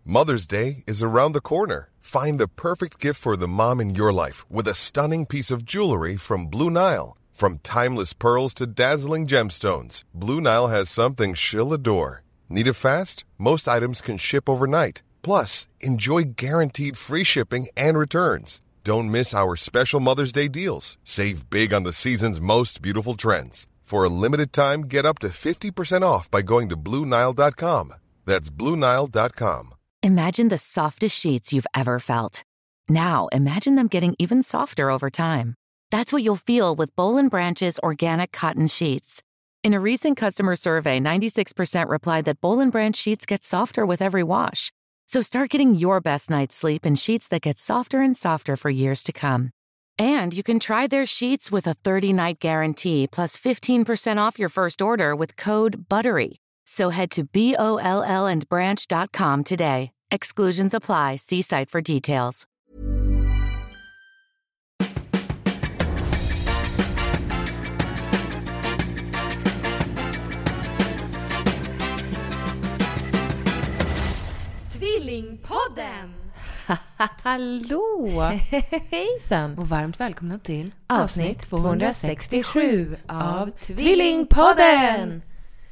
Mother's Day is around the corner. Find the perfect gift for the mom in your life with a stunning piece of jewelry from Blue Nile. From timeless pearls to dazzling gemstones, Blue Nile has something she'll adore. Need it fast? Most items can ship overnight. Plus, enjoy guaranteed free shipping and returns. Don't miss our special Mother's Day deals. Save big on the season's most beautiful trends. For a limited time, get up to 50% off by going to BlueNile.com. That's BlueNile.com. Imagine the softest sheets you've ever felt. Now, imagine them getting even softer over time. That's what you'll feel with Boll & Branch's organic cotton sheets. In a recent customer survey, 96% replied that Boll & Branch sheets get softer with every wash. So start getting your best night's sleep in sheets that get softer and softer for years to come. And you can try their sheets with a 30-night guarantee plus 15% off your first order with code BUTTERY. So head to BOLLandbranch.com today. Exclusions apply. See site for details. Tvillingpodden! Hallå! Hejsan! Och varmt välkomna till avsnitt 267 av Tvillingpodden!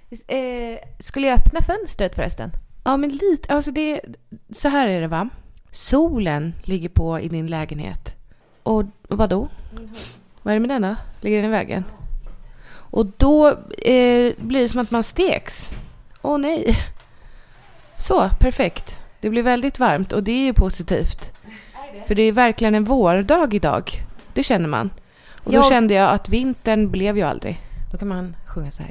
Skulle jag öppna fönstret förresten? Ja, men lite. Alltså så här är det, va? Solen ligger på i din lägenhet. Och vad då? Vad är det med den då? Ligger den i vägen? Och då blir det som att man steks. Åh nej. Så, perfekt. Det blir väldigt varmt och det är ju positivt. För det är verkligen en vårdag idag. Det känner man. Och då kände jag att vintern blev ju aldrig. Då kan man sjunga så här.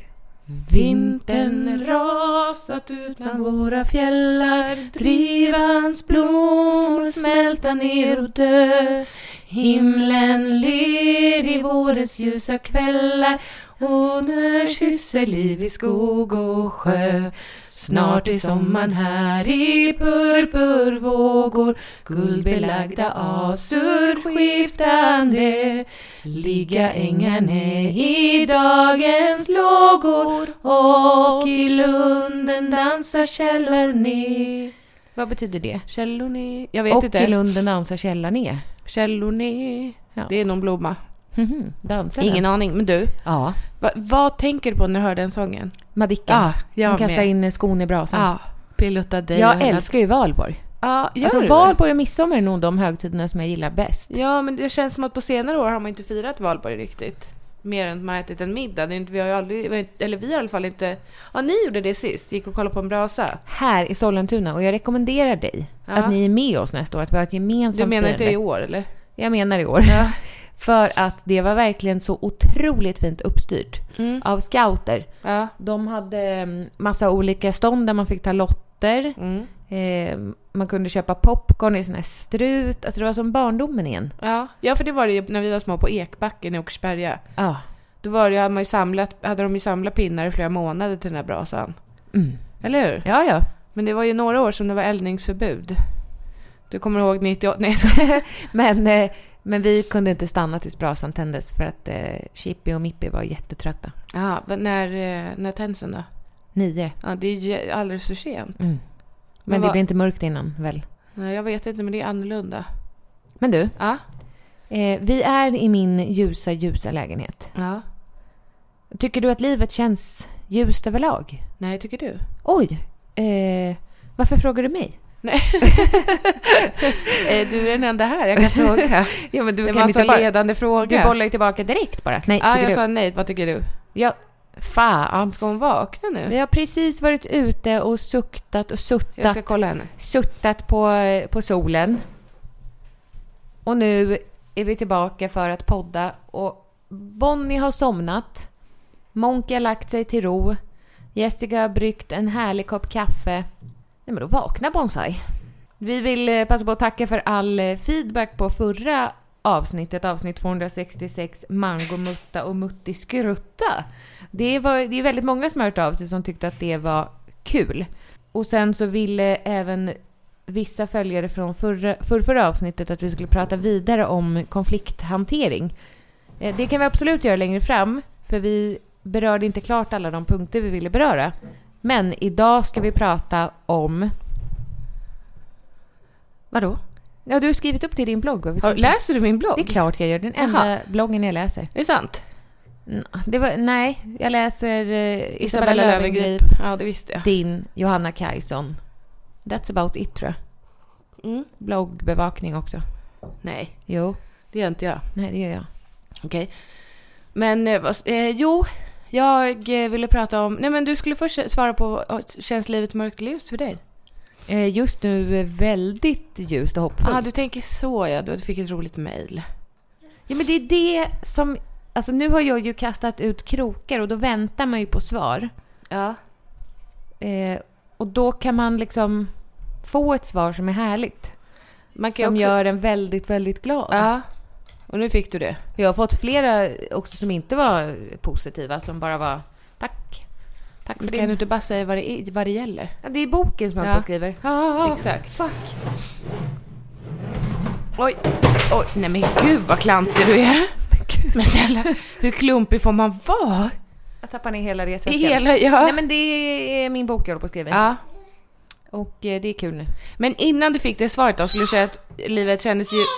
Vintern rasat ut bland våra fjällar, drivans blommor smälta ner och dö. Himlen ler i vårens ljusa kvällar och när kysser liv i skog och sjö. Snart är sommaren här i purpurvågor, guldbelagda asur skiftande. Ligga ängarna i dagens lågor och i lunden dansar källorna. Vad betyder det? Källorna, jag vet och inte. Och i lunden dansar källorna. Källorna, ja. Det är någon blomma. Dansar ingen aning, men du. Ja. Vad tänker du på när du hör den sången? Madicken. Ja, hon kastar in skon i brasan. Ja, pilota dig. Jag älskar ju Valborg. Ja, alltså Valborg och midsommar är nog de högtiderna som jag gillar bäst. Ja, men det känns som att på senare år har man inte firat Valborg riktigt. Mer än att man ätit en middag. Det är inte, vi har ju aldrig, eller vi i alla fall inte. Ja, ni gjorde det sist. Gick och kollade på en brasa. Här i Sollentuna. Och jag rekommenderar dig att ni är med oss nästa år. Att vi har ett gemensamt firande. Du menar firande. inte i år, eller? Jag menar i år. Ja. För att det var verkligen så otroligt fint uppstyrt av scouter. Ja. De hade massa olika stånd där man fick ta lotter. Man kunde köpa popcorn i sån här strut. Alltså det var som barndomen igen. Ja, för det var det när vi var små på Ekbacken i Åkersberga. Ja. Då var det, hade de ju samlat pinnar i flera månader till den här brasan. Eller hur? Ja, ja. Men det var ju några år som det var eldningsförbud. Du kommer ihåg 98? Nej. Men vi kunde inte stanna tills brasan tändes för att Chippy och Mippy var jättetrötta. Ja, när tänds den då? 9. Ja, det är ju alldeles för sent. Men det blir inte mörkt innan, väl? Nej, jag vet inte, men det är annorlunda. Men du, vi är i min ljusa lägenhet. Ja. Tycker du att livet känns ljust överlag? Nej, tycker du? Oj, varför frågar du mig? Nej. Du är den enda här, jag kan fråga. Ja, men det var en ledande fråga. Du bollar ju tillbaka direkt bara. Nej, jag sa nej, vad tycker du? Ja, fan. Ska hon vakna nu? Vi har precis varit ute och suktat och suttat. Jag ska kolla henne. Suttat på solen. Och nu är vi tillbaka för att podda. Och Bonnie har somnat. Monkey har lagt sig till ro. Jessica har bryggt en härlig kopp kaffe. Nej, men då vaknar Bonsai. Vi vill passa på att tacka för all feedback på förra avsnittet, avsnitt 266, Mango Mutta och Mutti Skrutta. Det är väldigt många som har hört av sig som tyckte att det var kul. Och sen så ville även vissa följare från förra avsnittet att vi skulle prata vidare om konflikthantering. Det kan vi absolut göra längre fram, för vi berörde inte klart alla de punkter vi ville beröra. Men idag ska vi prata om Vadå? Ja, du har skrivit upp det i din blogg. Läser du min blogg? Det är klart jag gör. Den enda bloggen jag läser. Är det sant? Nej, jag läser Isabella Löwengrip. Ja, det visste jag. Din Johanna Kajson. That's about it, tror jag. Bloggbevakning också. Nej, Jo. det gör inte jag. Nej, det gör jag. Okej. Men jag ville prata om... Nej, men du skulle först svara på känns livet mörkt eller ljust för dig? Just nu väldigt ljust och hoppfullt. Du tänker så, ja. Du fick ett roligt mejl. Ja, men det är det som... Alltså nu har jag ju kastat ut krokar och då väntar man ju på svar. Ja. Och då kan man liksom få ett svar som är härligt. Man kan som också... gör en väldigt, väldigt glad. Ja. Och nu fick du det. Jag har fått flera också som inte var positiva. Som bara var tack. Tack för det. Kan du inte bara säga vad det gäller? Ja, det är boken som jag på skriver. Exakt. Fuck. Oj. Nej men gud vad klantig du är. Men snälla, hur klumpig får man vara? Jag tappar ner hela resväskan. Nej, men det är min bok jag håller på att skriva. Ja. Och det är kul nu. Men innan du fick det svaret då, skulle du säga att livet kändes ju...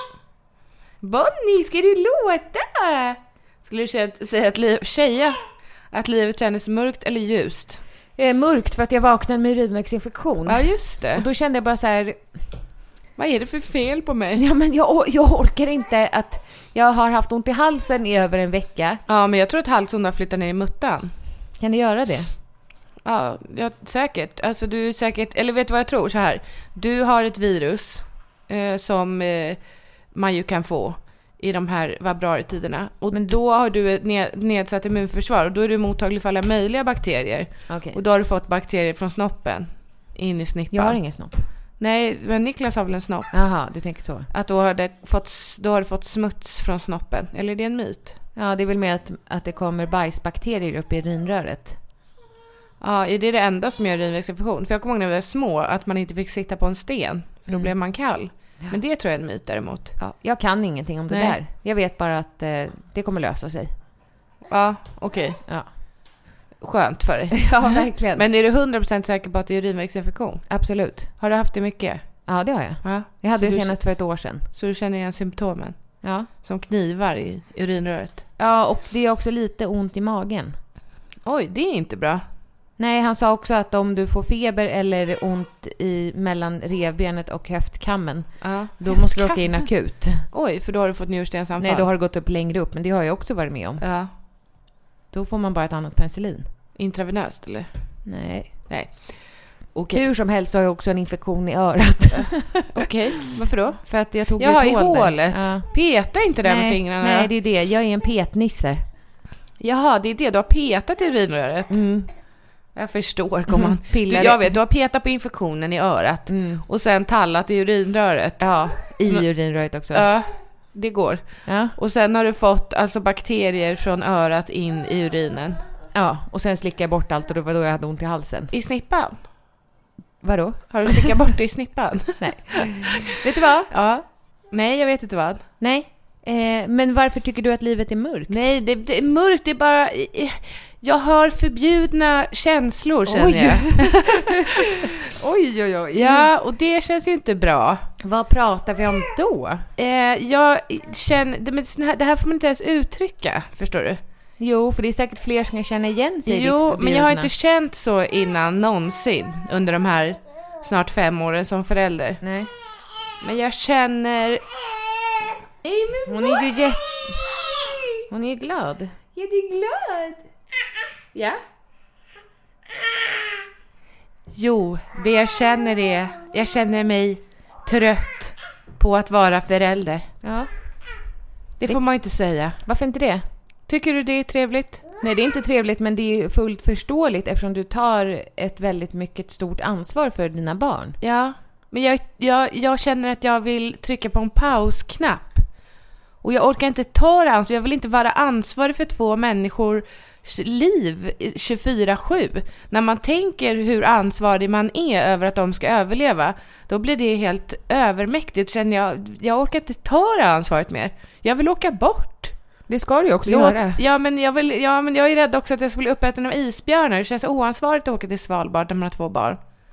Bonnie, ska du låta? Skulle du säga att livet kändes mörkt eller ljust? Mörkt för att jag vaknade med urinvägsinfektion. Ja, just det. Och då kände jag bara så här... Vad är det för fel på mig? Ja, men jag orkar inte att... Jag har haft ont i halsen i över en vecka. Ja, men jag tror att halsen har flyttat ner i muttan. Kan du göra det? Ja, säkert. Alltså du är säkert... Eller vet du vad jag tror? Så här. Du har ett virus som man ju kan få i de här februaritiderna. Och men då har du ett nedsatt immunförsvar. Och då är du mottaglig för alla möjliga bakterier. Okay. Och då har du fått bakterier från snoppen in i snippan. Jag har ingen snopp. Nej, men Niklas har väl en snopp. Jaha, du tänker så. Att då har du fått smuts från snoppen. Eller är det en myt? Ja, det är väl mer att det kommer bajsbakterier upp i urinröret. Ja, är det enda som gör urinvägsinfektion? För jag kommer ihåg när vi var små att man inte fick sitta på en sten. För då blev man kall. Ja. Men det tror jag är en myt däremot. Ja, jag kan ingenting om det där. Jag vet bara att det kommer lösa sig. Ja, okej. Ja. Skönt för dig. Ja, verkligen. Men är du 100% säker på att det är urinvägsinfektion? Absolut. Har du haft det mycket? Ja, det har jag. Ja. Jag hade det senast för ett år sedan. Så du känner igen symptomen? Ja. Som knivar i urinröret? Ja, och det är också lite ont i magen. Oj, det är inte bra. Nej, han sa också att om du får feber eller ont mellan revbenet och höftkammen, då måste du åka in akut. Oj, för då har du fått njurstensanfall. Nej, då har det gått upp längre upp, men det har jag också varit med om. Ja. Då får man bara ett annat penicillin. Intravenöst, eller? Nej. Okay. Hur som helst så har jag också en infektion i örat. Okej, varför då? För att jag tog i hålet. Ja. Peta inte där med fingrarna. Nej, det är det. Jag är en petnisse. Jaha, det är det. Du har petat i urinröret. Jag förstår, gumman. Jag vet, du har petat på infektionen i örat. Och sen tallat i urinröret. Ja, i urinröret också. Ja, det går. Ja. Och sen har du fått alltså bakterier från örat in i urinen. Ja, och sen slickade jag bort allt och det var då jag hade ont i halsen. I snippan? Vadå? Har du slickat bort det i snippan? Nej. Vet du vad? Ja. Nej, jag vet inte vad. Nej. Men varför tycker du att livet är mörkt? Nej, det är mörkt. Det är bara... Jag har förbjudna känslor, känner jag. Oj. Ja, och det känns ju inte bra. Vad pratar vi om då? Jag känner... Det här får man inte ens uttrycka, förstår du? Jo, för det är säkert fler som kan känna igen sig. Jo, men jag har inte känt så innan någonsin under de här snart 5 åren som förälder. Nej. Men jag känner... Hon är ju Hon är glad. Jag är glad. Ja? Jo, det jag känner är... Jag känner mig trött på att vara förälder. Ja. Det får man inte säga. Varför inte det? Tycker du det är trevligt? Nej, det är inte trevligt, men det är fullt förståeligt eftersom du tar ett väldigt mycket stort ansvar för dina barn. Ja, men jag känner att jag vill trycka på en pausknapp. Och jag orkar inte ta det ansvar. Jag vill inte vara ansvarig för 2 människors liv 24/7. När man tänker hur ansvarig man är över att de ska överleva, då blir det helt övermäktigt. Känner jag orkar inte ta det ansvaret mer. Jag vill åka bort. Det ska du ju också göra. Ja, men jag är rädd också att jag skulle bli uppäten av isbjörnar. Det känns oansvarigt att åka till Svalbard när man har 2 barn.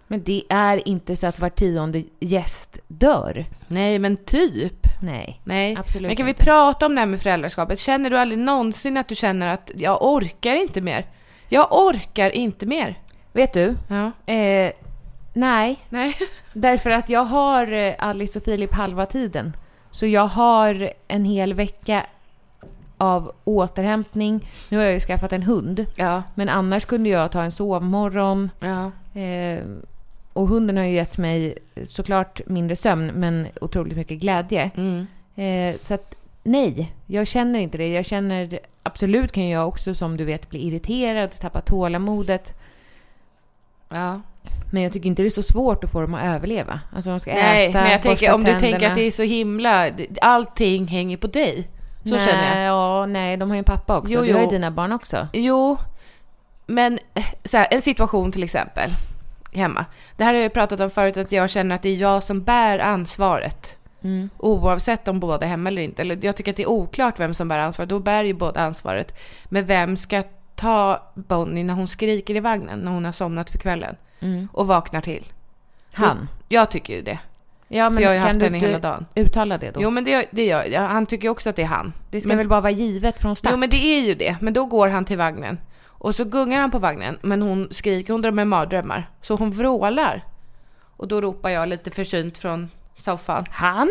Men det är inte så att var 10:e gäst dör. Nej, men typ. Nej, absolut Men kan inte. vi prata om det här med föräldraskapet? Känner du aldrig någonsin att du känner att jag orkar inte mer? Jag orkar inte mer. Vet du? Ja. Nej. Därför att jag har Alice och Filip halva tiden. Så jag har en hel vecka av återhämtning. Nu har jag ju skaffat en hund. Ja. Men annars kunde jag ta en sovmorgon. Ja. Och hunden har ju gett mig såklart mindre sömn, men otroligt mycket glädje. Så att nej, jag känner inte det. Jag känner, absolut kan jag också som du vet bli irriterad, tappa tålamodet. Ja. Men jag tycker inte det är så svårt att få dem att överleva. Alltså de ska äta, men jag tänker, om du tänderna. tänker att det är så himla, allting hänger på dig. Så känner jag. Ja, nej, de har ju en pappa också. Jo. Du har ju dina barn också. Jo, men så här, en situation till exempel hemma. Det här har jag pratat om förut, att jag känner att det är jag som bär ansvaret. Oavsett om båda är hemma eller inte. Eller jag tycker att det är oklart vem som bär ansvaret. Då bär ju båda ansvaret. Men vem ska ta Bonnie när hon skriker i vagnen, när hon har somnat för kvällen och vaknar till? Han? Jag tycker ju det. Ja, men för jag har ju kan haft du henne hela dagen. Uttala det då? Jo, men det gör jag. Han tycker också att det är han. Det ska väl bara vara givet från start? Jo, men det är ju det. Men då går han till vagnen. Och så gungar han på vagnen. Men hon skriker, hon drömmer mardrömmar. Så hon vrålar. Och då ropar jag lite försynt från soffan: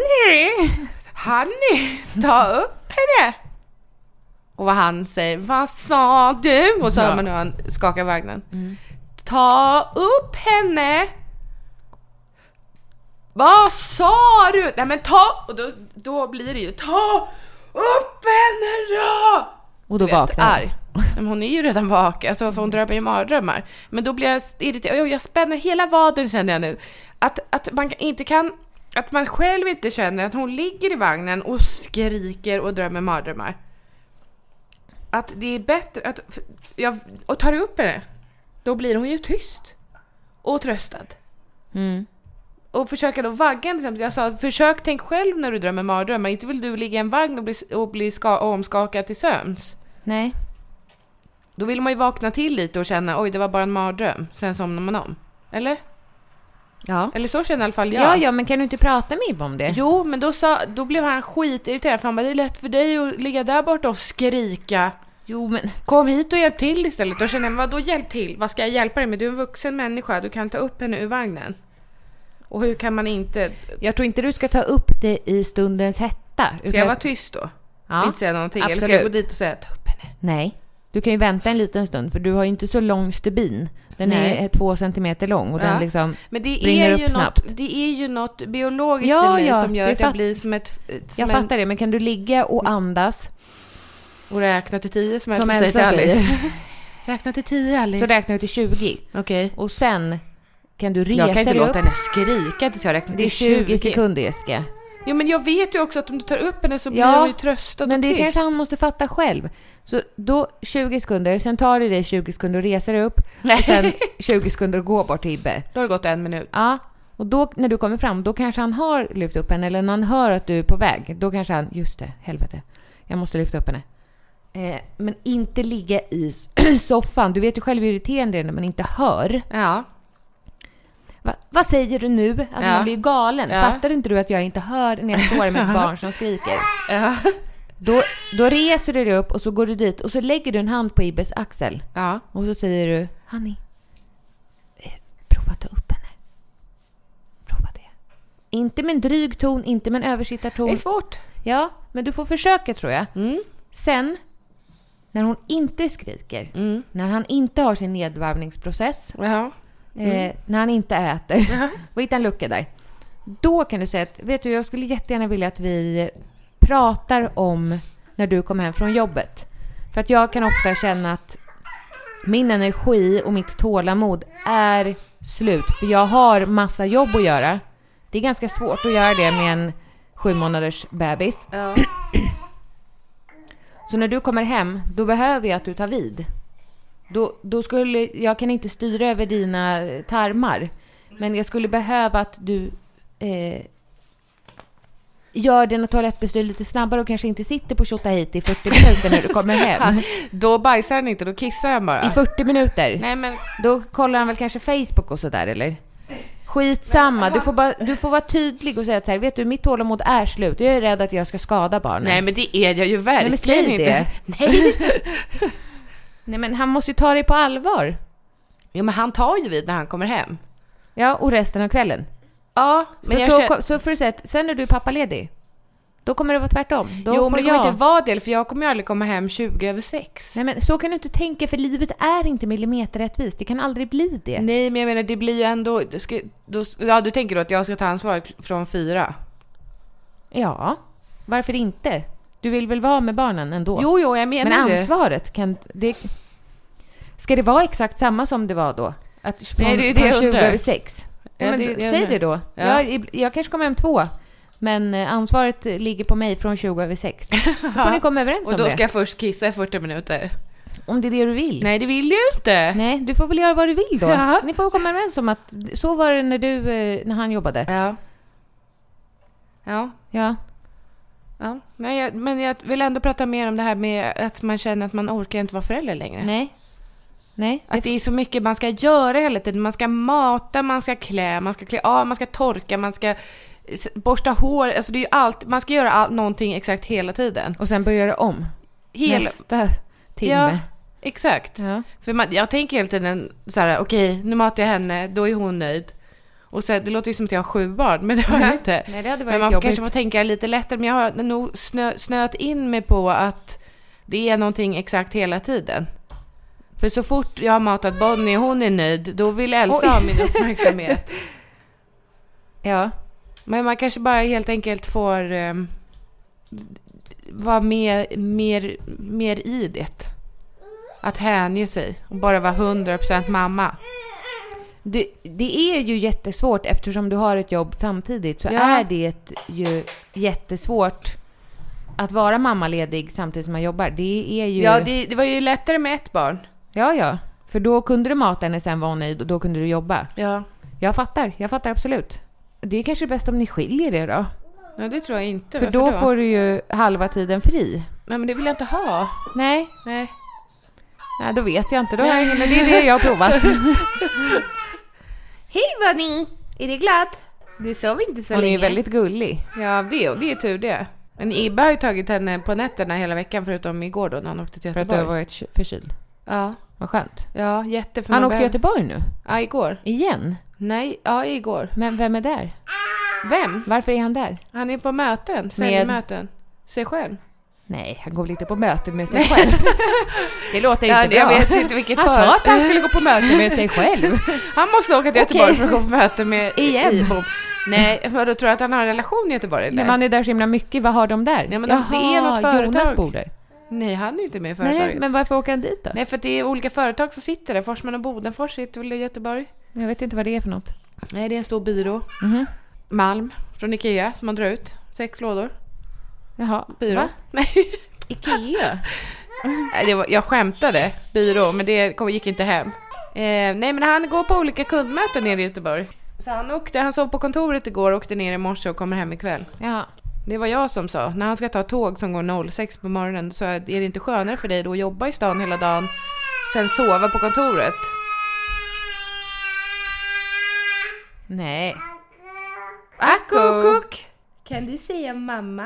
Hanni, ta upp henne! Och vad han säger: vad sa du? Och så hör man hur han skakar vagnen. Ta upp henne! Vad sa du? Nej, men ta! Och då blir det ju: ta upp henne då! Och då vaknar hon. Men hon är ju redan vaken, alltså, för hon drömmer ju mardrömmar. Men då blir jag irriterad. Jag spänner hela vaden, känner jag nu. Att man inte kan, att man själv inte känner att hon ligger i vagnen och skriker och drömmer mardrömmar. Att det är bättre att och tar upp henne. Då blir hon ju tyst och tröstad. Och försöka då vagga. Jag sa, försök tänk själv när du drömmer mardrömmar. Inte vill du ligga i en vagn och bli omskakad till sömns. Nej. Då vill man ju vakna till lite och känna: oj, det var bara en mardröm. Sen somnar man om. Eller? Ja. Eller så känner i alla fall jag. Ja, men kan du inte prata med Ibbe om det? Jo, men då blev han skitirriterad. För han bara: det är lätt för dig att ligga där borta och skrika. Jo, men kom hit och hjälp till istället. Då känner jag: vadå hjälp till? Vad ska jag hjälpa dig med? Du är en vuxen människa. Du kan ta upp henne ur vagnen. Och hur kan man inte... Jag tror inte du ska ta upp det i stundens hetta. Ska jag vara tyst då? Ja, inte säga någonting? absolut. Eller ska jag gå dit och säga: ta upp henne? Nej, du kan ju vänta en liten stund. För du har ju inte så lång stubin. Den är 2 centimeter lång. Och den liksom men det brinner är upp ju snabbt. Det är ju något biologiskt i mig som gör att jag blir som ett... jag fattar det, men kan du ligga och andas? Och räkna till 10 som Elsa säger till Alice. säger. Räkna till 10, Alice. Så räknar du till 20. Okej. Och sen kan du resa dig upp. Jag kan inte låta henne skrika tills jag räknar till 20. Det är 20 sekunder, Jessica. Jo, men jag vet ju också att om du tar upp henne så blir hon ju tröstad. Men och det tyst. kanske han måste fatta själv. Så då 20 sekunder, sen tar det dig 20 sekunder och reser dig upp. Och sen 20 sekunder och går bort till Ibbe. Då har det gått 1 minut. Ja, och då när du kommer fram, då kanske han har lyft upp henne. Eller när han hör att du är på väg, då kanske han, just det, helvete, jag måste lyfta upp henne. Men inte ligga i soffan. Du vet ju själv hur irriterande det är när man inte hör. Ja. Vad säger du nu? Alltså man blir galen. Fattar inte du att jag inte hör när jag står med ett barn som skriker? Ja. Då reser du dig upp och så går du dit och så lägger du en hand på Ibbes axel. Ja. Och så säger du: Hanni, prova ta upp henne. Prova det. Inte med en dryg ton, inte med en översittarton. Det är svårt. Ja, men du får försöka, tror jag. Sen, när hon inte skriker, när han inte har sin nedvarvningsprocess, när han inte äter, och hitta en lucka där, då kan du säga att, vet du, jag skulle jättegärna vilja att vi pratar om när du kommer hem från jobbet. För att jag kan ofta känna att min energi och mitt tålamod är slut. För jag har massa jobb att göra. Det är ganska svårt att göra det med en 7 månaders bebis. Ja. Så när du kommer hem, då behöver jag att du tar vid. Då skulle jag kan inte styra över dina tarmar. Men jag skulle behöva att du gör dina toalettbestyr lite snabbare och kanske inte sitter på Tjotahejti i 40 minuter när du kommer hem. Då bajsar han inte, då kissar han bara. I 40 minuter? Nej, men då kollar han väl kanske Facebook och sådär, eller? Skitsamma, du får vara tydlig och säga att så här, vet du, mitt tålamod är slut. Jag är rädd att jag ska skada barnen. Nej, men det är jag ju verkligen. Nej, men säg inte. Nej. Nej, men han måste ju ta det på allvar. Ja, men han tar ju vid när han kommer hem. Ja, och resten av kvällen. Ja, men så får du säga att sen när du är pappaledig, då kommer det vara tvärtom. Då jo, får men det kommer inte vara det, för jag kommer ju aldrig komma hem 20:06. Nej, men så kan du inte tänka, för livet är inte millimeterrättvist. Det kan aldrig bli det. Nej, men jag menar, det blir ju ändå... du tänker då att jag ska ta ansvaret från 4? Ja, varför inte? Du vill väl vara med barnen ändå? Jo, jag menar men det. ansvaret kan... Ska det vara exakt samma som det var då? Att från 20:06? Ja, men säg det då. Ja. Jag kanske kommer hem 2. Men ansvaret ligger på mig från 20:06. Då får ni komma överens om det. Och då ska jag först kissa i 40 minuter. Om det är det du vill. Nej, det vill du inte. Nej, du får väl göra vad du vill då. Ja. Ni får komma överens om att så var det när han jobbade. Ja. Men jag vill ändå prata mer om det här med att man känner att man orkar inte vara förälder längre. Nej. Att det är så mycket man ska göra hela tiden. Man ska mata, man ska klä av, man ska torka, man ska borsta hår. Alltså det är ju allt. Man ska göra någonting exakt hela tiden. Och sen börja om. Nästa timme. Ja, exakt. Ja. För jag tänker hela tiden så här: okej, nu matar jag henne, då är hon nöjd. Och så, det låter ju som att jag har 7 barn, men det har jag inte. Nej, det hade varit men man jobbigt. Kanske får tänka lite lättare. Men jag har nog snöat in mig på att det är någonting exakt hela tiden. För så fort jag har matat Bonnie och hon är nöjd, då vill Elsa ha min uppmärksamhet. Ja. Men man kanske bara helt enkelt får vara mer i det. Att hänge sig och bara vara 100% mamma. Det är ju jättesvårt eftersom du har ett jobb samtidigt, så är det ju jättesvårt att vara mammaledig samtidigt som man jobbar. Det är ju... Ja, det var ju lättare med ett barn. Ja. För då kunde du mata henne, sen var nöjd och då kunde du jobba. Ja. Jag fattar absolut. Det är kanske bäst om ni skiljer det då. Ja, det tror jag inte. För då får du ju halva tiden fri. Nej, men det vill jag inte ha. Nej, då vet jag inte. Då det är det jag har provat. Hej Bunny! Är det glad? Du sov inte så länge. Hon är väldigt gullig. Ja, det är tur det. Men Ibba har ju tagit henne på nätterna hela veckan, förutom igår då när han åkte till Göteborg. För att du har varit förkyld. Ja. Vad skönt. Ja, jättefint. Han åkte till Göteborg nu? Ja, igår. Igen? Nej, ja, igår. Men vem är där? Vem? Varför är han där? Han är på möten, säljmöten. Sig själv. Nej, han går lite på möte med sig själv. Det låter inte bra. Jag vet inte vilket han sa att han skulle gå på möte med sig själv. Han måste åka till Göteborg för att gå på möte med igen. Nej, men då tror jag att han har en relation i Göteborg, eller? Men man är där så himla mycket. Vad har de där? Ja, men det är något företag. Jonas bor där. Nej, han är inte med i företaget. Nej, men varför åker han dit då? Nej, för att det är olika företag som sitter där. Forsman och Bodenfors sitter väl i Göteborg. Jag vet inte vad det är för något. Nej, det är en stor byrå. Malm från Ikea som man drar ut. 6 lådor. Jaha, byrå. Va? Nej. Ikea? Nej, jag skämtade. Byrå, men det gick inte hem. Nej, men han går på olika kundmöten nere i Göteborg. Så han sov på kontoret igår, åkte ner i morse och kommer hem ikväll. Ja. Det var jag som sa. När han ska ta tåg som går 06 på morgonen, så är det inte skönare för dig då att jobba i stan hela dagen, sen sova på kontoret. Nej. Akokok. Kan du säga mamma?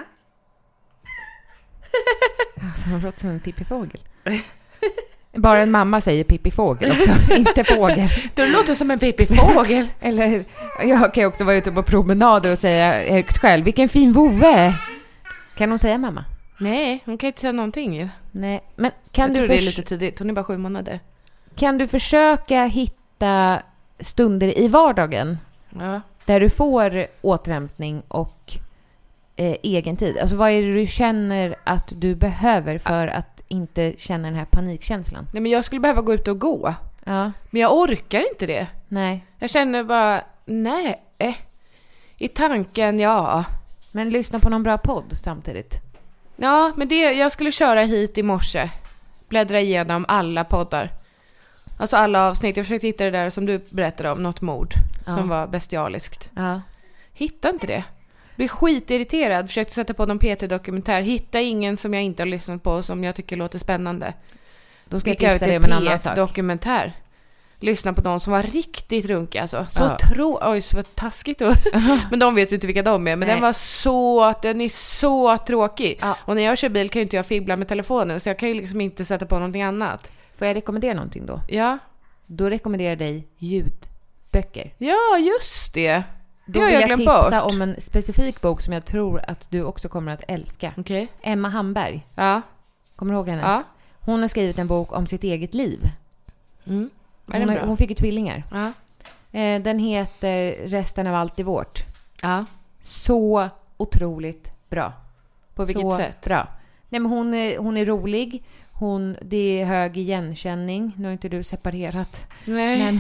Alltså, han låter som en pippifågel. Bara en mamma säger pippifågel också, inte fågel. Du låter som en pippifågel. Eller jag kan också vara ute på promenader och säga högt själv, vilken fin vovve. Kan hon säga mamma? Nej, hon kan inte säga någonting ju. Nej, men kan jag du tror det är lite tidigt, hon är bara 7 månader. Kan du försöka hitta stunder i vardagen där du får återhämtning och egen tid? Alltså vad är det du känner att du behöver för att inte känna den här panikkänslan? Nej, men jag skulle behöva gå ut och gå. Ja. Men jag orkar inte det. Nej. Jag känner bara, nej. I tanken, ja. Men lyssna på någon bra podd samtidigt. Ja, men jag skulle köra hit i morse. Bläddra igenom alla poddar. Alltså alla avsnitt. Jag försökte hitta det där som du berättade om. Något mord som var bestialiskt. Ja. Hitta inte det. Blir skitirriterad. Försökte sätta på någon PT-dokumentär. Hitta ingen som jag inte har lyssnat på som jag tycker låter spännande. Då ska jag tipsa dig om en annan sak. Dokumentär. lyssna på någon som var riktigt runkig alltså. Oj, så taskigt då. Men de vet ju inte vilka de är. Men den är så tråkig. Och när jag kör bil kan ju inte jag fibbla med telefonen. Så jag kan ju liksom inte sätta på någonting annat. Får jag rekommendera någonting då? Ja. Då rekommenderar jag dig ljudböcker. Ja, just det. Då vill jag tipsa om en specifik bok som jag tror att du också kommer att älska. Okay. Emma Hamberg. Ja. Kommer du ihåg henne? Ja. Hon har skrivit en bok om sitt eget liv. Mm. Hon fick ju tvillingar. Ja. Den heter Resten av allt är vårt. Ja. Så otroligt bra. På vilket sätt? Bra. Nej, men hon är rolig. Det är hög igenkänning. Nu har inte du separerat. Nej.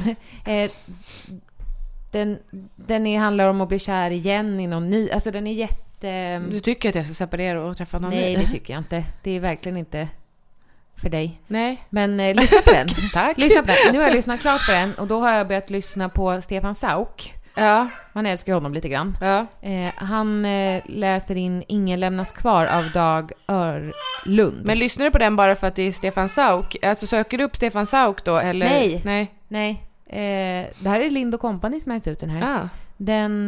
Men den handlar om att bli kär igen i någon ny. Alltså den är jätte... Du tycker att jag ska separera och träffa någon ny? Nej, det tycker jag inte. Det är verkligen inte för dig. Nej. Men lyssna på den. Tack. Lyssna på den. Nu har jag lyssnat klart på den. Och då har jag börjat lyssna på Stefan Sauk. Ja. Man älskar honom lite grann. Ja. Han läser in Ingen lämnas kvar av Dag Örlund. Men lyssnar du på den bara för att det är Stefan Sauk? Alltså söker du upp Stefan Sauk då? Eller? Nej. Det här är Lind & Company som har gett ut den här. Ah. Den...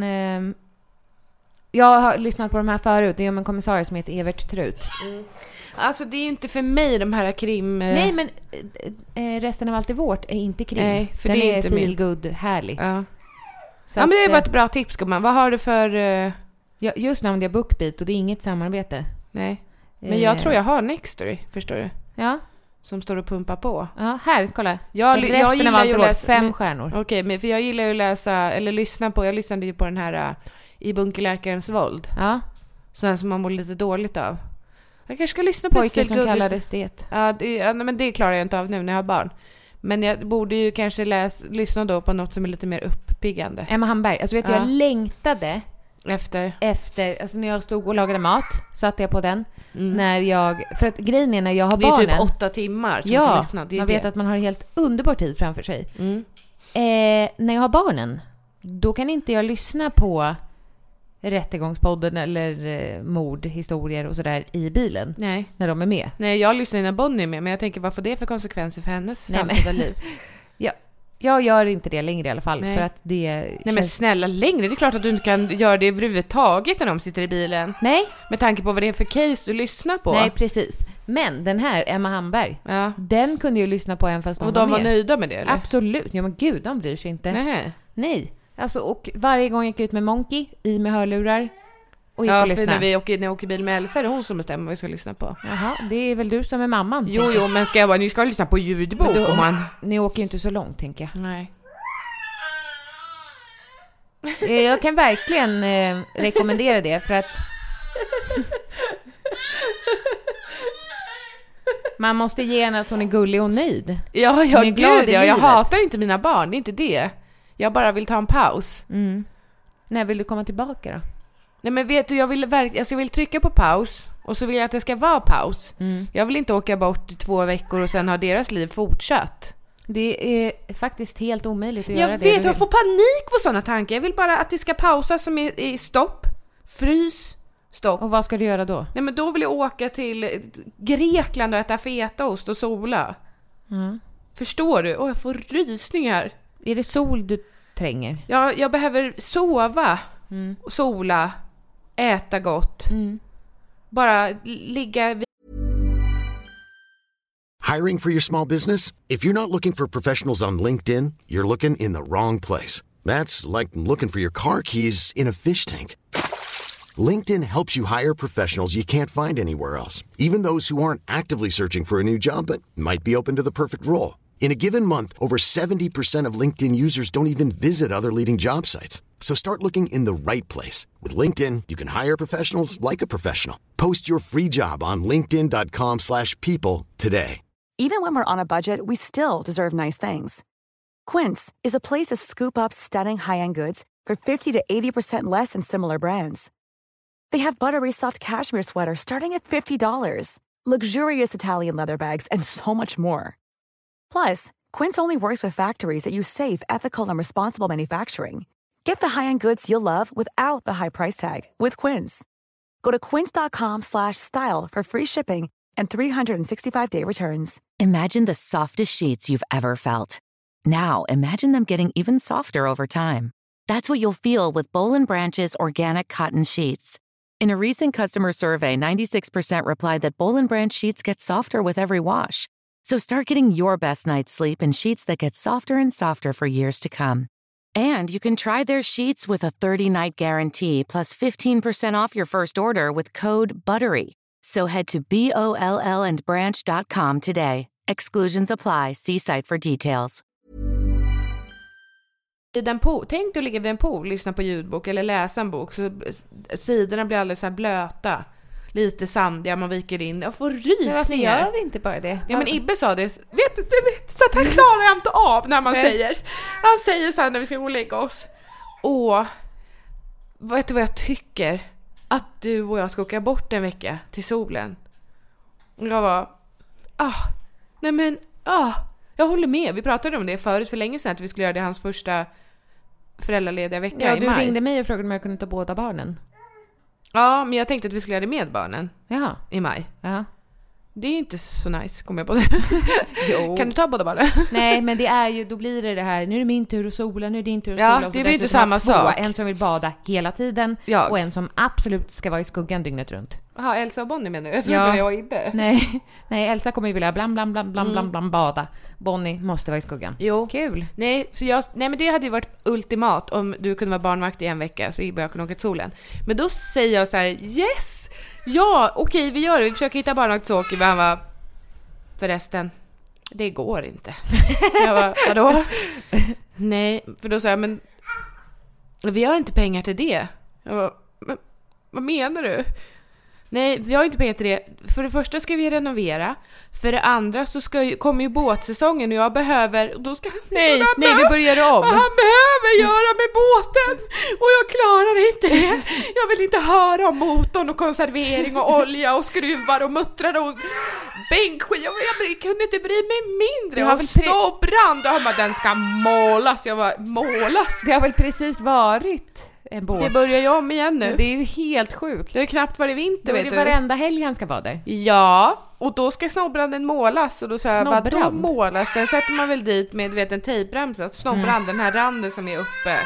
jag har lyssnat på de här förut. Det är om en kommissarie som heter Evert Trut. Mm. Alltså det är ju inte för mig de här krim... Nej, men Resten av allt är vårt är inte krim. Nej, för den det är är inte feel good, härlig. Ja. Så men det var ett bra tips, gumman. Vad har du för... Ja, just nu det är BookBeat och det är inget samarbete. Nej. Men jag tror jag har Nextory, förstår du? Ja. Som står och pumpar på. Ja, här, kolla. Jag Resten av allt är vårt, 5 men, stjärnor. Okej, men för jag gillar ju att läsa, eller lyssna på, jag lyssnade ju på den här I bunkerläkarens våld. Ja. Sån som man mår lite dåligt av. Jag kanske ska lyssna på Pojken som kallades det. Ja, men det klarar jag inte av nu när jag har barn. Men jag borde ju kanske lyssna då på något som är lite mer uppiggande. Emma Hamberg. Alltså vet du, jag längtade efter alltså när jag stod och lagade mat satte jag på den. För att grejen är när jag har barnen. Det är typ 8 timmar som kan lyssna. Det är man vet att man har helt underbar tid framför sig. När jag har barnen, då kan inte jag lyssna på Rättegångspodden eller mordhistorier och sådär i bilen. Nej. När de är med. Nej, jag lyssnar när Bonnie är med, men jag tänker vad får det för konsekvenser för hennes framtida liv? Ja. Jag gör inte det längre i alla fall. Nej. För att det Nej, men snälla, längre. Det är klart att du inte kan göra det överhuvudtaget när de sitter i bilen. Nej. Med tanke på vad det är för case du lyssnar på. Nej, precis. Men den här, Emma Hamberg, den kunde ju lyssna på en fast de var nöjda med det, eller? Absolut. Ja, men gud, de bryr sig inte. Nej. Alltså, och varje gång jag gick ut med Monkey i med hörlurar och gick och lyssnade. För när jag åker bil med Elsa är det hon som bestämmer vad vi ska lyssna på. Jaha, det är väl du som är mamman. Jo, men ni ska lyssna på ljudbok Ni åker ju inte så långt, tänker jag. Nej. Jag kan verkligen rekommendera det för att man måste ge henne att hon är gullig och nöjd. Ja, jag hatar inte mina barn, det är inte det. Jag bara vill ta en paus. När vill du komma tillbaka då? Nej, men vet du, jag vill trycka på paus och så vill jag att det ska vara paus. Jag vill inte åka bort i 2 veckor och sen ha deras liv fortsatt. Det är faktiskt helt omöjligt att göra det. Jag får panik på sådana tankar. Jag vill bara att det ska pausa som i stopp. Frys. Stopp. Och vad ska du göra då? Nej, men då vill jag åka till Grekland och äta fetaost och sola. Förstår du? Jag får rysningar. Är det sol du tränger? Ja, jag behöver sova. Sola. Äta gott. Bara ligga. Hiring for your small business? If you're not looking for professionals on LinkedIn, you're looking in the wrong place. That's like looking for your car keys in a fish tank. LinkedIn helps you hire professionals you can't find anywhere else, even those who aren't actively searching for a new job but might be open to the perfect role. In a given month, over 70% of LinkedIn users don't even visit other leading job sites. So start looking in the right place. With LinkedIn, you can hire professionals like a professional. Post your free job on linkedin.com/people today. Even when we're on a budget, we still deserve nice things. Quince is a place to scoop up stunning high-end goods for 50 to 80% less than similar brands. They have buttery soft cashmere sweaters starting at $50, luxurious Italian leather bags, and so much more. Plus, Quince only works with factories that use safe, ethical, and responsible manufacturing. Get the high-end goods you'll love without the high price tag with Quince. Go to quince.com/style for free shipping and 365-day returns. Imagine the softest sheets you've ever felt. Now, imagine them getting even softer over time. That's what you'll feel with Boll & Branch's organic cotton sheets. In a recent customer survey, 96% replied that Boll & Branch sheets get softer with every wash. So start getting your best night's sleep in sheets that get softer and softer for years to come. And you can try their sheets with a 30-night guarantee plus 15% off your first order with code BUTTERY. So head to BOLLandbranch.com today. Exclusions apply. See site for details. Tänk dig att ligga vid en pool, lyssna på ljudbok eller läsa en bok, så sidorna blir alldeles så här blöta, lite sandiga, man viker in. Jag får rysningar. Varför gör vi inte bara det? Ja, men Ibbe sa det. Vet du, så att han klarar jag inte av när man säger. Han säger så här när vi ska gå och lägga oss. Vet du vad jag tycker? Att du och jag ska åka bort en vecka till solen. Och jag var, jag håller med. Vi pratade om det förut för länge sedan, att vi skulle göra det hans första föräldralediga vecka i maj. Ja, du ringde mig och frågade om jag kunde ta båda barnen. Ja, men jag tänkte att vi skulle göra det med barnen. Jaha. I maj. Ja. Det är ju inte så nice, kommer jag på det. Jo. Kan du ta båda barnen? Nej, men det är ju, då blir det här, nu är det min tur att sola, nu är det din tur att sola. Ja, det blir inte samma sak. En som vill bada hela tiden och en som absolut ska vara i skuggan dygnet runt. Jaha, Elsa och Bonnie menar du? Jag tror inte jag och Ibbe. Nej, Elsa kommer ju vilja blam bada. Bonnie måste vara i skuggan. Jo. Kul. Nej, men det hade ju varit ultimat om du kunde vara barnvakt i en vecka så Ibbe och jag kunde åka till solen. Men då säger jag så här: yes! Ja, okej, vi gör det. Vi försöker hitta barnvakt, så åker vi. Han var, förresten, det går inte. Jag bara, vadå? Nej, för då sa jag, men vi har inte pengar till det. Jag bara, men vad menar du? Nej, vi har inte pengar till det. För det första ska vi renovera. För det andra så kommer ju båtsäsongen och jag behöver... Och då ska Nej, vi börjar om. Vad han behöver göra med båten. Och jag klarar inte det. Jag vill inte höra om motorn och konservering och olja och skruvar och muttrar och bänkskit. Jag kunde inte bry mig mindre. Jag har snobbrand. Och han bara, den ska målas. Jag bara, målas? Det har väl precis varit... en båt. Det börjar ju om igen nu. Det är ju helt sjukt. Det är knappt varit vinter, vet du. Det är varenda helg han ska vara där. Ja, och då ska snobbranden målas. Och då sa jag, vadå målas? Den sätter man väl dit med en tejpremsa. Snobbranden, den här randen som är uppe.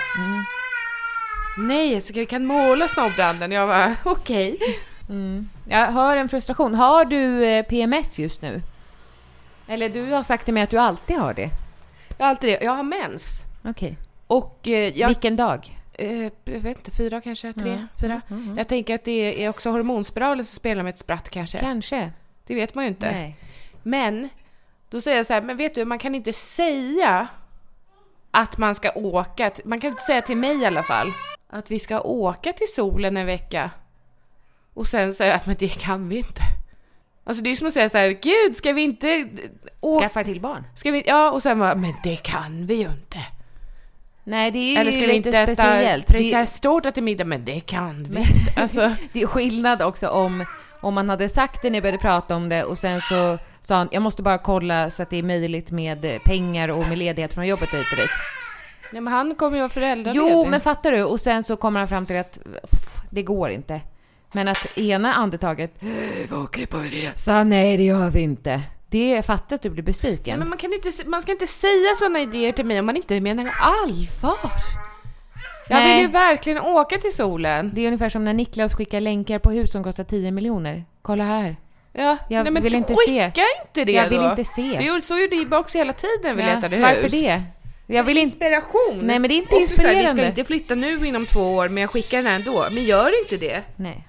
Nej, så vi kan måla snobbranden. Jag var okej. Jag hör en frustration. Har du PMS just nu? Eller du har sagt till mig att du alltid har det. Jag har alltid det. Jag har mens. Okej. Och vilken dag? Jag vet inte, 4 kanske, 3, 4. Jag tänker att det är också hormonspiraler som spelar med ett spratt kanske. Kanske. Det vet man ju inte. Nej. Men då säger jag så här, men vet du, man kan inte säga att man ska åka. Man kan inte säga till mig i alla fall att vi ska åka till solen en vecka. Och sen säga att men det kan vi inte. Alltså det är som att säga så här, gud, ska vi inte skaffa till barn? Ska vi, ja, och sen bara, men det kan vi ju inte. Nej, det är ju eller ska vi inte äta speciellt. Prinsesstårta till middag, men det kan vi inte. Alltså. Det är skillnad också om man hade sagt det när jag började prata om det och sen så sa han, jag måste bara kolla så att det är möjligt med pengar och med ledighet från jobbet hit och dit. Nej, men han kommer ju vara föräldraledig. Jo, men fattar du? Och sen så kommer han fram till att det går inte. Men att ena andetaget okej på det. Så nej, det gör vi inte. Det är fattat att du blir besviken. Nej, men man ska inte säga såna idéer till mig om man inte menar allvar. Jag vill ju verkligen åka till solen. Det är ungefär som när Niklas skickar länkar på hus som kostar 10 miljoner. Kolla här. Ja, jag vill inte se. Skicka inte det. Jag vill inte se. Så gjorde Ibbe också hela tiden vi letade hus. Varför det? Jag vill inspiration. Nej, men det är inte inspirerande. Vi ska inte flytta nu inom 2 år, men jag skickar den här ändå. Men gör inte det. Nej.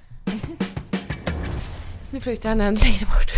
Nu flyttar han en längre bort.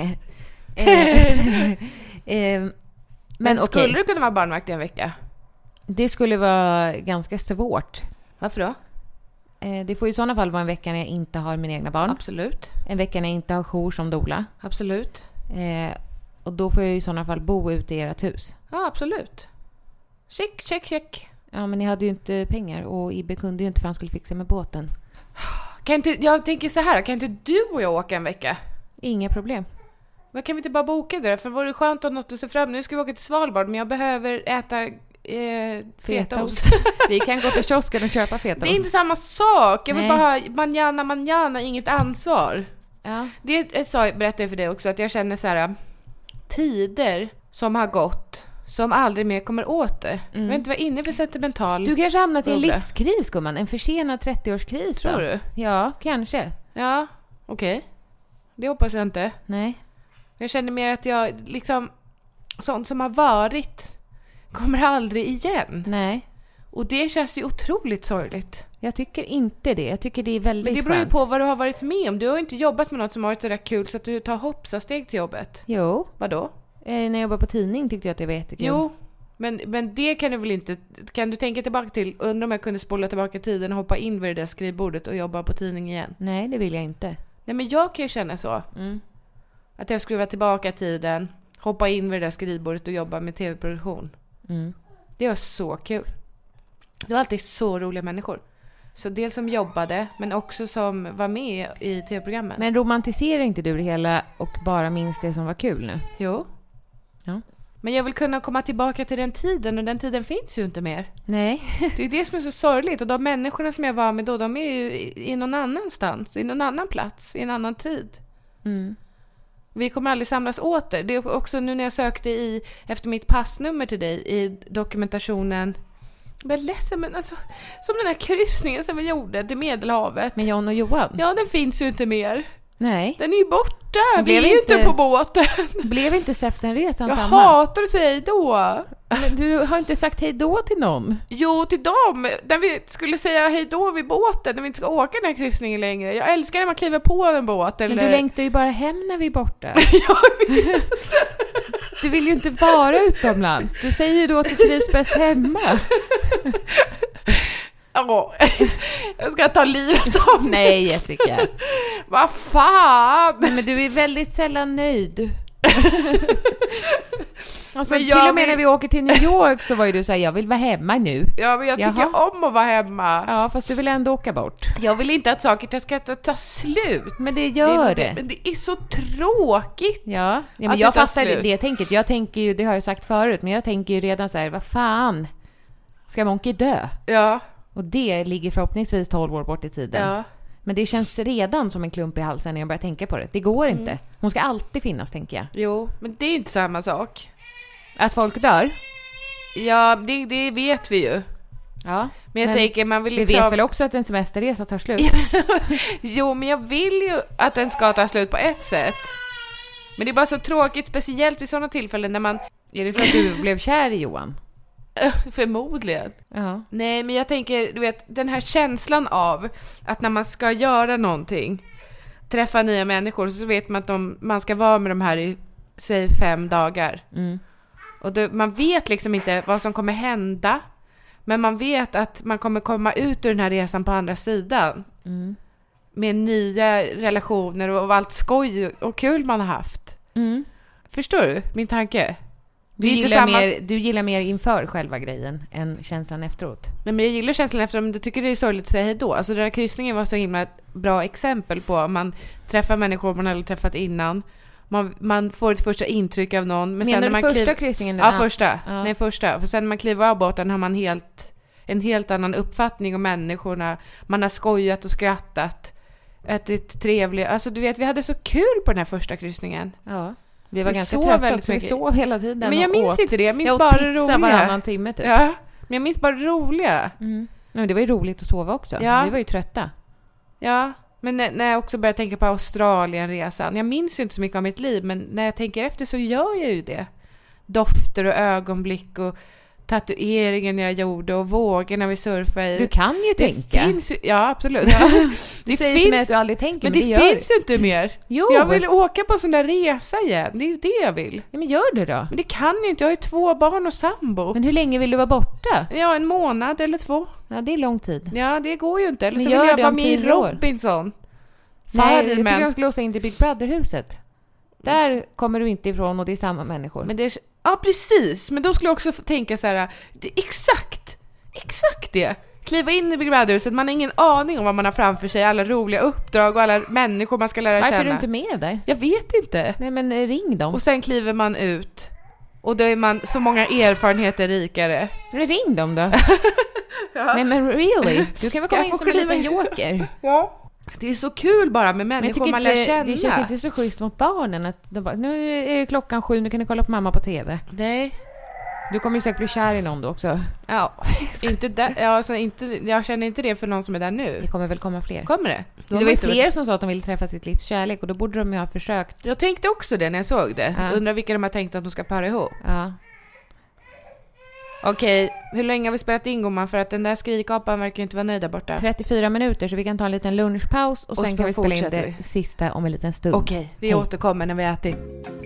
Men skulle du kunna vara barnvakt i en vecka? Det skulle vara ganska svårt. Varför då? Det får i sådana fall vara en vecka när jag inte har mina egna barn. Absolut. En vecka när jag inte har jour som doula. Absolut. Och då får jag i sådana fall bo ute i ert hus. Ja, absolut. Check. Ja, men ni hade ju inte pengar och Ibbe kunde ju inte för han skulle fixa med båten. Jag tänker så här, kan inte du och jag åka en vecka? Inga problem. Men kan vi inte bara boka det? För var det skönt att något att se fram. Nu ska vi åka till Svalbard, men jag behöver äta fetaost. Vi kan gå till kiosken och köpa fetaost. Det är inte samma sak. Jag vill bara ha manjana, inget ansvar. Ja. Det berättade jag för dig också, att jag känner så här, tider som har gått som aldrig mer kommer åt det. Jag vet inte vad inne för sentimental. Du kanske hamnat i en bubbla. livskris, gumman. En försenad 30-årskris. Tror du? Ja, kanske. Ja, okej. Det hoppas jag inte. Nej. Jag känner mer att jag liksom, sånt som har varit kommer aldrig igen. Nej. Och det känns ju otroligt sorgligt. Jag tycker inte det. Jag tycker det är väldigt Men det beror ju skönt. på vad du har varit med om. Du har ju inte jobbat med något som har varit så där kul så att du tar hoppsasteg till jobbet. Jo. Vadå? När jag jobbade på tidning tyckte jag att det var jättekul. Jo, men det kan du väl inte... Kan du tänka tillbaka till, undrar om jag kunde spola tillbaka tiden och hoppa in vid det där skrivbordet och jobba på tidning igen? Nej, det vill jag inte. Nej, men jag kan ju känna så. Att jag skulle vara tillbaka tiden, hoppa in vid det där skrivbordet och jobba med tv-produktion. Det var så kul. Det var alltid så roliga människor. Så dels som jobbade, men också som var med i tv-programmen. Men romantiserar inte du det hela och bara minns det som var kul nu? Jo. Ja. Men jag vill kunna komma tillbaka till den tiden, och den tiden finns ju inte mer. Nej. Det är det som är så sorgligt. Och de människorna som jag var med då, de är ju i någon annanstans, i någon annan plats, i en annan tid. Vi kommer aldrig samlas åter. Det är också nu när jag sökte efter mitt passnummer till dig i dokumentationen. Jag är ledsen, men alltså, som den här kryssningen som vi gjorde till Medelhavet. Med John och Johan? Ja, den finns ju inte mer. Nej. Den är ju borta. Blev Vi är ju inte inte på båten. Blev inte Säfsenresan Jag samma? hatar att säga hej då. Men du har inte sagt hej då till någon. Jo, till dem. När vi skulle säga hej då vid båten, när vi inte ska åka den här kryssningen längre. Jag älskar när man kliver på en båt. Eller... Men du längtar ju bara hem när vi är borta. Jag vet. Du vill ju inte vara utomlands. Du säger ju då att du trivs bäst hemma. Ja, jag ska ta livet av mig. Nej, Jessica. Vad fan? Nej, men du är väldigt sällan nöjd. Alltså, Men till jag och med vill- när vi åker till New York så var ju du så här, jag vill vara hemma nu. Ja, men jag tycker Jaha. om att vara hemma. Ja, fast du vill ändå åka bort. Jag vill inte att saker ska ta slut. Men det gör det. Men det är så tråkigt. Ja, men Att jag det tar fattar slut. det tänket. Jag tänker ju, det har jag sagt förut, men jag tänker ju redan så här, vad fan, ska Monkey dö? Ja, Och det ligger förhoppningsvis 12 år bort i tiden. ja. Men det känns redan som en klump i halsen när jag börjar tänka på det. Det går inte. Hon ska alltid finnas, tänker jag. Jo, men det är inte samma sak. Att folk dör? Ja, det vet vi ju. Ja. Men jag tänker, man vill vi liksom... vet väl också att en semesterresa tar slut? Jo, men jag vill ju att den ska ta slut på ett sätt. Men det är bara så tråkigt, speciellt vid sådana tillfällen när man... Är det för att du blev kär i Johan? Förmodligen. Ja. Nej, men jag tänker, du vet, den här känslan av att när man ska göra någonting, träffa nya människor, så vet man att man ska vara med de här i, säg 5 dagar. Och man vet liksom inte vad som kommer hända, men man vet att man kommer komma ut ur den här resan på andra sidan. Med nya relationer och allt skoj och kul man har haft. Förstår du min tanke? Du gillar mer inför själva grejen än känslan efteråt. Nej, men jag gillar känslan efter, men du tycker det är sorgligt att säga hej då. Alltså den här kryssningen var så himla ett bra exempel på om man träffar människor man aldrig träffat innan. Man får ett första intryck av någon. Men menar sen när du man första kryssningen? Ja, första. Ja. Nej, första. För sen när man kliver av båten har man en helt annan uppfattning om människorna. Man har skojat och skrattat. Ätit trevligt. Alltså du vet, vi hade så kul på den här första kryssningen. Ja. Vi var Vi ganska sov trötta väldigt också. Vi mycket. sov hela tiden. Men jag och minns åt. inte det. Jag minns Jag åt bara pizza roliga. varannan timme typ. Ja, men jag minns bara roliga. Men det var ju roligt att sova också. Ja. Vi var ju trötta. Ja, men när jag också börjar tänka på Australienresan. Jag minns ju inte så mycket av mitt liv, men när jag tänker efter så gör jag ju det. Dofter och ögonblick och tatueringen jag gjorde och vågor när vi surfade. Du kan ju det tänka. Finns ju, ja, absolut. Du säger till mig att du aldrig tänker, men det gör finns du. ju inte mer. Jo. Jag vill åka på en sån där resa igen. Det är ju det jag vill. Ja, men gör det då. Men det kan jag inte. Jag har ju 2 barn och sambo. Men hur länge vill du vara borta? Ja, 1 månad eller 2. Ja, det är lång tid. Ja, det går ju inte. Eller Men så gör vill jag det vara om med i 10 år. Robinson. Nej, jag Farmen. tycker jag ska låsa in till Big Brother-huset. Där kommer du inte ifrån och det är samma människor. Men det är, ja, precis. Men då skulle jag också tänka så här, det är exakt det. Kliva in i Big Brother-huset, man har ingen aning om vad man har framför sig, alla roliga uppdrag och alla människor man ska lära känna. Varför är du inte med där? Jag vet inte. Nej, men ring dem. Och sen kliver man ut och då är man så många erfarenheter rikare. Men ring dem då. Nej, men really? Du kan väl komma Jag in får som en liten kliva in. joker. Ja. Det är så kul bara med Men jag människor tycker man lär inte, känna. det känns inte så schysst mot barnen att de bara, nu är klockan 7, nu kan ni kolla på mamma på TV. Nej. Du kommer ju säkert bli kär i någon då också. Ja, inte där, alltså inte, jag känner inte det för någon som är där nu. Det kommer väl komma fler. Kommer det? Det var ju fler som sa att de ville träffa sitt livs kärlek och då borde de ju ha försökt. Jag tänkte också det när jag såg det. Undrar vilka de har tänkt att de ska para ihop. Ja. Okej, hur länge har vi spelat in, gumman? För att den där skrikapan verkar inte vara nöjd där borta. 34 minuter, så vi kan ta en liten lunchpaus och sen kan vi spela in det sista om en liten stund. Okej, vi återkommer när vi ätit.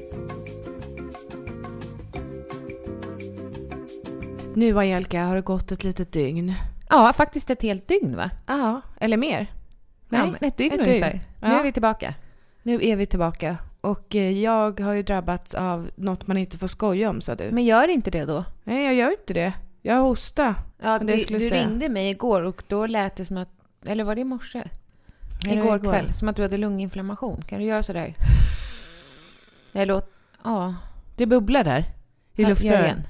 Nu, Angelica, har det gått ett litet dygn. Ja, faktiskt ett helt dygn, va? Ja, eller mer. Nej, Ja, ett dygn ett ungefär. dygn. Nu Ja. är vi tillbaka. Nu är vi tillbaka. Och jag har ju drabbats av något man inte får skoja om, sa du. Men gör inte det då? Nej, jag gör inte det. Jag hostar. Ja, det skulle du säga. ringde mig igår och då lät det som att... Eller var det i morse? Igår kväll. Som att du hade lunginflammation. Kan du göra så där? Det låter... Ja. Det bubblar där. I luftrören. Igen.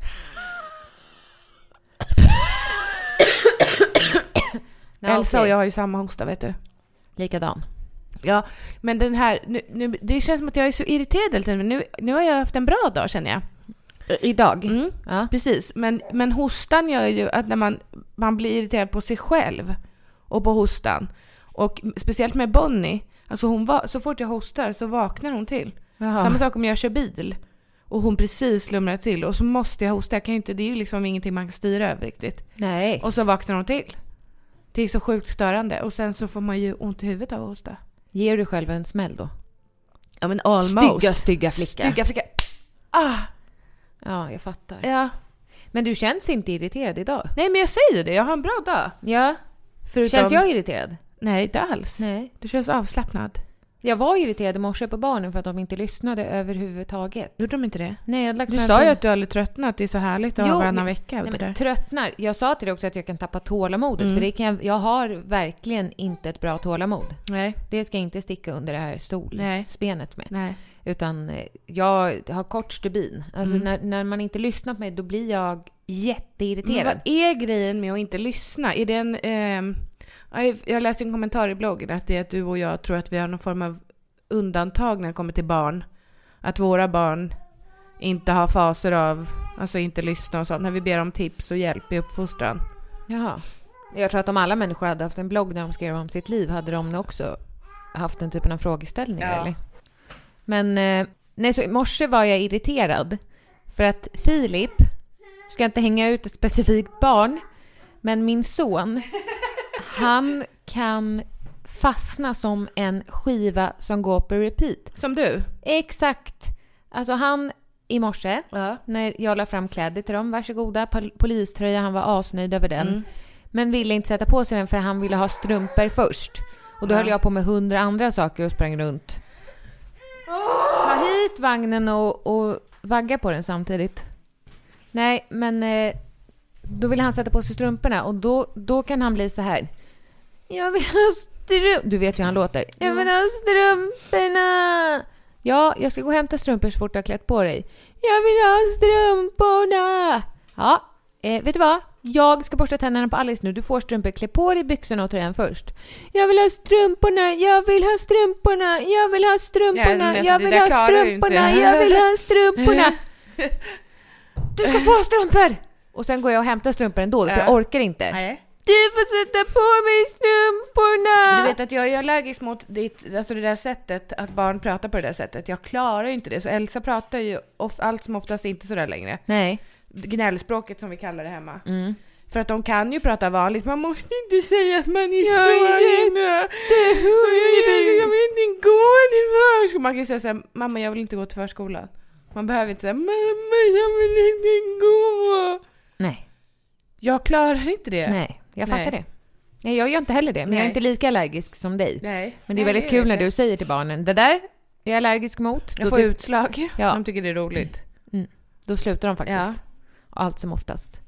Elsa och jag har ju samma hosta, vet du. Likadan. Ja, men den här... Nu, det känns som att jag är så irriterad hela tiden. Men nu har jag haft en bra dag, känner jag. Idag? Mm. Ja. Precis. Men hostan gör ju att när man blir irriterad på sig själv och på hostan. Och speciellt med Bonnie. Alltså så fort jag hostar så vaknar hon till. Jaha. Samma sak om jag kör bil. Och hon precis slumrar till. Och så måste jag hosta. Jag kan inte, det är ju liksom ingenting man kan styra över riktigt. Nej. Och så vaknar hon till. Det är så sjukt störande. Och sen så får man ju ont i huvudet av att hosta. Ger du själv en smäll då? Ja, men almost. Stygga flicka. Stygga flicka. Ah! Ja, jag fattar. Ja. Men du känns inte irriterad idag? Nej, men jag säger det. Jag har en bra dag. Ja. Förutom... Känns jag irriterad? Nej, inte alls. Nej. Du känns avslappnad. Jag var irriterad i morse på barnen för att de inte lyssnade överhuvudtaget. Gjorde de inte det? Nej, jag hade lagt Du med sa ju film. att du aldrig tröttnat. Det är så härligt att ha varannan vecka. Nej, det där. men tröttnar. Jag sa till dig också att jag kan tappa tålamodet. För det kan jag har verkligen inte ett bra tålamod. Nej. Det ska inte sticka under det här stolspenet med. Nej. Utan jag har kort stubin. Alltså när man inte lyssnar på mig, då blir jag jätteirriterad. Men vad är grejen med att inte lyssna? Är det en... jag läste en kommentar i bloggen att det är att du och jag tror att vi har någon form av undantag när det kommer till barn. Att våra barn inte har faser av, alltså inte lyssna och sånt. När vi ber om tips och hjälp i uppfostran. Jaha. Jag tror att om alla människor hade haft en blogg där de skrev om sitt liv hade de också haft den typen av frågeställningar. Ja. Eller? Men nej, så i morse var jag irriterad för att Filip ska inte hänga ut ett specifikt barn, men min son han kan fastna som en skiva som går på repeat. Som du? Exakt. Alltså han i morse när jag la fram kläder till dem, varsågoda, poliströja, han var asnöjd över den. Men ville inte sätta på sig den för han ville ha strumpor först. Och då höll jag på med 100 andra saker och sprang runt. Ta hit vagnen och vagga på den samtidigt. Nej, men då vill han sätta på sig strumporna och då kan han bli så här. Jag vill ha strumpor. Du vet hur han låter. Jag vill ha strumporna. Ja, jag ska gå och hämta strumpor så fort du har klätt på dig. Jag vill ha strumporna. Ja, vet du vad? Jag ska borsta tänderna på Alice nu. Du får strumpor. Klä på dig byxorna och tröjan först. Jag vill ha strumporna. Jag vill ha strumporna. Jag vill ha strumporna. Jag vill ha strumporna. Jag vill ha strumporna. Du ska få strumpor. Och sen går jag och hämtar strumpor ändå för jag orkar inte. Nej. Du får sätta på mig strumporna. Du vet att jag är allergisk mot alltså det där sättet att barn pratar på det där sättet. Jag klarar ju inte det. Så Elsa pratar ju allt som oftast inte så där längre. Nej. Gnällspråket som vi kallar det hemma. För att de kan ju prata vanligt. Man måste inte säga att man är så himla... Jag vill inte gå till förskolan. Man kan ju säga så här, mamma jag vill inte gå till förskolan. Man behöver inte säga, mamma jag vill inte gå. Nej. Jag klarar inte det. Nej, jag fattar det. Nej, jag gör inte heller det. Men jag är inte lika allergisk som dig. Nej. Men det är väldigt kul när du säger till barnen, det där är jag allergisk mot. Jag får utslag. Ja. De tycker det är roligt. Då slutar de faktiskt. Ja. Allt som oftast.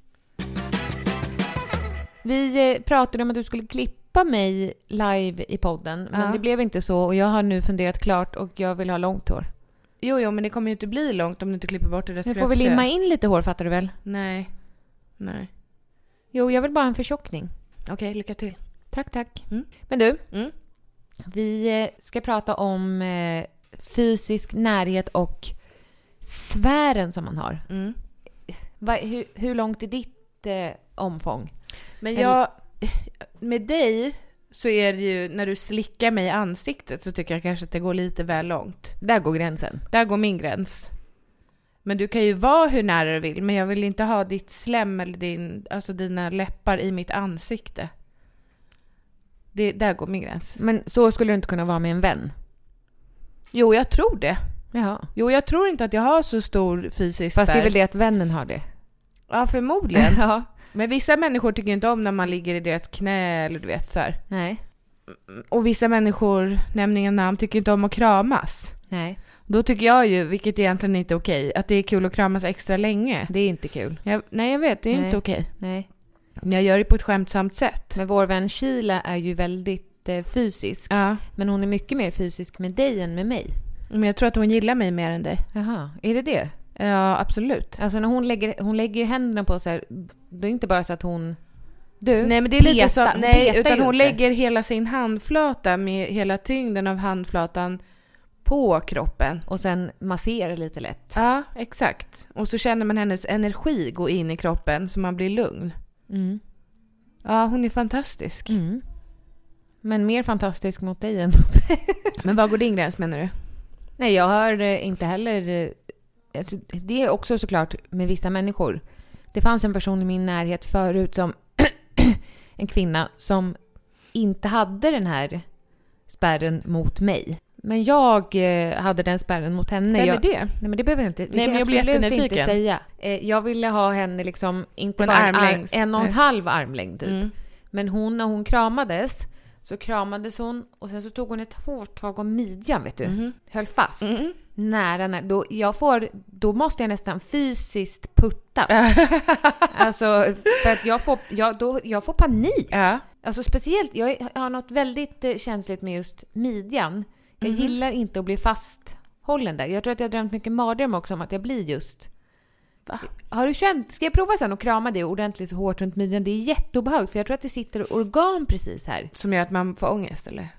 Vi pratade om att du skulle klippa mig live i podden. Men det blev inte så. Och jag har nu funderat klart och jag vill ha långt hår. Jo, men det kommer ju inte bli långt om du inte klipper bort det där. Nu får vi limma in lite hår, fattar du väl? Nej. Jo, jag vill bara ha en förtjockning. Okej, lycka till. Tack. Men du, Mm. vi ska prata om fysisk närhet och sfären som man har. Hur långt är ditt omfång? Men med dig så är det ju, när du slickar mig i ansiktet så tycker jag kanske att det går lite väl långt. Där går gränsen. Där går min gräns. Men du kan ju vara hur nära du vill, men jag vill inte ha ditt slem eller dina läppar i mitt ansikte. Där går min gräns. Men så skulle du inte kunna vara med en vän? Jo, jag tror det. Jaha. Jo, jag tror inte att jag har så stor fysisk Fast det är spärr. väl det att vännen har det? Ja, förmodligen. Ja. Men vissa människor tycker inte om när man ligger i deras knä eller du vet så här. Nej. Och vissa människor, nämligen namn, tycker inte om att kramas. Nej. Då tycker jag ju, vilket egentligen inte är okej, att det är kul att kramas extra länge. Det är inte kul. Nej, jag vet, det är inte okej. Nej. Jag gör det på ett skämtsamt sätt. Men vår vän Sheila är ju väldigt fysisk. Ja. Men hon är mycket mer fysisk med dig än med mig. Men jag tror att hon gillar mig mer än dig. Jaha, är det det? Ja, absolut. Alltså när hon lägger ju händerna på så här, det är inte bara så att hon... Nej, men det är lite så. Nej, utan hon lägger hela sin handflata med hela tyngden av handflatan på kroppen. Och sen masserar lite lätt. Ja, exakt. Och så känner man hennes energi gå in i kroppen så man blir lugn. Mm. Ja, hon är fantastisk. Mm. Men mer fantastisk mot dig än Men vad går din gräns, menar du? Nej, jag har inte heller... Alltså, det är också såklart med vissa människor. Det fanns en person i min närhet förut som en kvinna som inte hade den här spärren mot mig. Men jag hade den spärren mot henne. Vem är det? Nej, men det behöver jag inte. Nej, men jag blir jättenyfiken. Inte säga. Jag ville ha henne liksom inte en bara armlängds. 1,5 armlängd typ. Mm. Men när hon kramades så kramades hon och sen så tog hon ett hårt tag om midjan, vet du. Mm. Höll fast. Mm. Nära. Då måste jag nästan fysiskt puttas. Alltså, för att jag får panik. Ja. Alltså speciellt, jag har något väldigt känsligt med just midjan. Jag gillar inte att bli fasthållen där. Jag tror att jag har drömt mycket mardröm också om att jag blir just... Va? Har du känt? Ska jag prova sen och krama det ordentligt så hårt runt midjan? Det är jätteobehagligt för jag tror att det sitter organ precis här. Som gör att man får ångest, eller?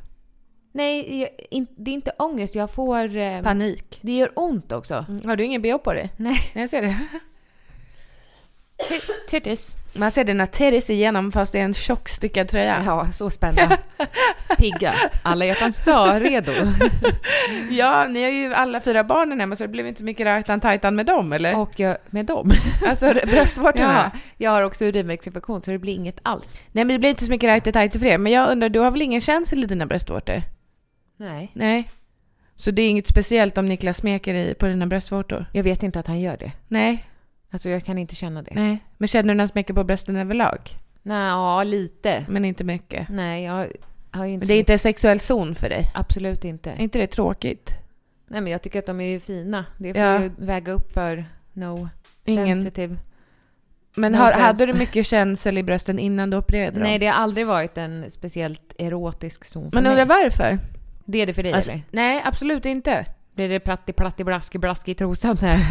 Nej, det är inte ångest. Jag får... Panik. Det gör ont också. Har du ingen BH på dig? Nej. Jag ser det. Tittis. Man ser dina tittis igenom fast det är en tjockstickad tröja. Ja, så spännande. Pigga. Alla hjärtans dag, redo. Ja, ni har ju alla 4 barnen hemma så det blev inte så mycket rajtan-tajtan med dem, eller? Och med dem. Alltså bröstvårtorna. Ja, jag har också urinvägsinfektion så det blir inget alls. Nej, men det blir inte så mycket rajtan-tajt för er. Men jag undrar, du har väl ingen känsla i dina bröstvårtor? Nej. Nej. Så det är inget speciellt om Niklas smeker på dina bröstvårtor? Jag vet inte att han gör det. Nej. Alltså jag kan inte känna det. Nej. Men känner du när han smeker på brösten överlag? Nej, ja, lite. Men inte mycket? Nej, jag har inte... Men det är inte en sexuell zon för dig? Absolut inte. Är inte det tråkigt? Nej, men jag tycker att de är ju fina. Det får ju väga upp för sensitive. Men hade du mycket känsel i brösten innan du opererade dem? Nej, det har aldrig varit en speciellt erotisk zon för Men mig. undrar varför? Det är det för dig, eller? Nej, absolut inte. Blir det platti blaski i trosan här?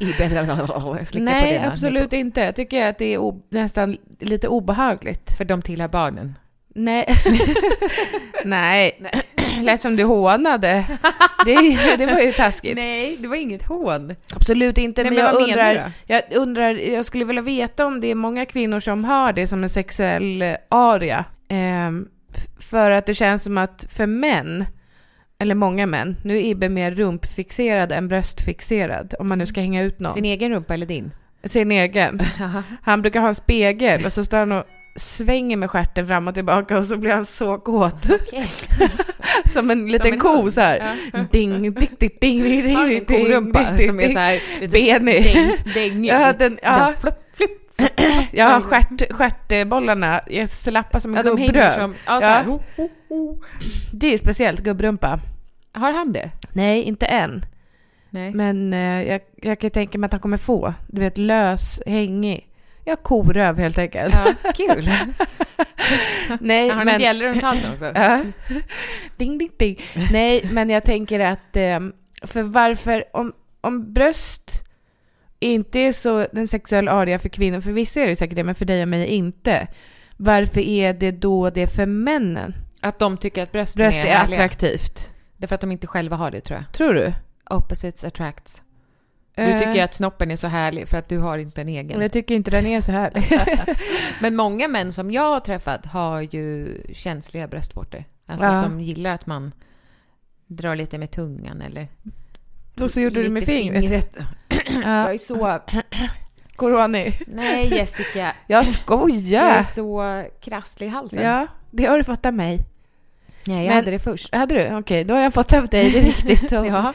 Nej, absolut inte. Jag tycker att det är nästan lite obehagligt. För de tillhör barnen. Nej. Nej. Lät som du hånade. Det var ju taskigt. Nej, det var inget hån. Absolut inte. Nej, men jag undrar, jag skulle vilja veta om det är många kvinnor som har det som en sexuell aria. För att det känns som att för män, eller många män, nu är Ibbe mer rumpfixerad än bröstfixerad, om man nu ska hänga ut någon. Sin egen rumpa eller din? Sin egen. Han brukar ha en spegel och så står han och svänger med stjärten fram och tillbaka och så blir han så kåt. Okay. Som en liten ko så här. Ja. Ding, ding, ding, ding, ding, ding, har en korumpa som är så här lite benig. Dängig. Ja, flupp. Ja, stjärtbollarna är slappa som en gubbröv. Ja. Det är speciellt, gubbrumpa. Har han det? Nej, inte än. Nej. Men jag kan tänka mig att han kommer få. Du vet, lös, hängig. Ja, koröv helt enkelt. Ja, kul. Nej, han har bjällor runt halsen också. Ja. Ding, ding, ding. Nej, men jag tänker att för varför om bröst inte är så den sexuella aria för kvinnor, för vissa är det säkert det, men för dig och mig inte. Varför är det då det för männen? Att de tycker att bröst är attraktivt. Därför att de inte själva har det, tror jag. Tror du? Opposites attracts. Du tycker att snoppen är så härlig för att du har inte en egen. Jag tycker inte den är så härlig. Men många män som jag har träffat har ju känsliga bröstvårtor. Alltså som gillar att man drar lite med tungan eller... Då så gjorde du med fingret. Jag är så... Corona. Nej, Jessica. Jag skojar. Jag är så krasslig i halsen. Ja, det har du fått av mig. Nej, jag hade det först. Hade du? Okej, då har jag fått av dig. Det är viktigt. Ja.